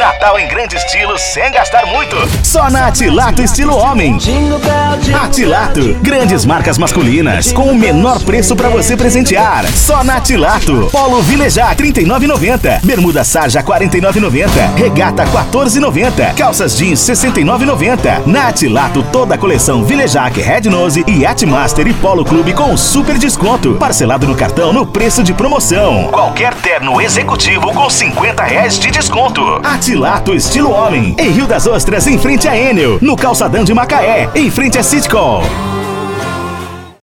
Natal em grande estilo, sem gastar muito. Só na Atilato Estilo Homem. Atilato, grandes marcas masculinas, com o menor preço pra você presentear. Só na Atilato. Polo Vilejar, R$ 39,90. Bermuda Sarja, R$ 49,90. Regata, R$ 14,90. Calças jeans, R$ 69,90. Na Atilato, toda a coleção Vilejac, Red Nose e Yachtmaster e Polo Clube com super desconto. Parcelado no cartão no preço de promoção. Qualquer terno executivo com R$ 50 de desconto. Atilato Estilo Homem. Em Rio das Ostras, em frente a Enel. No calçadão de Macaé, em frente a Citcol.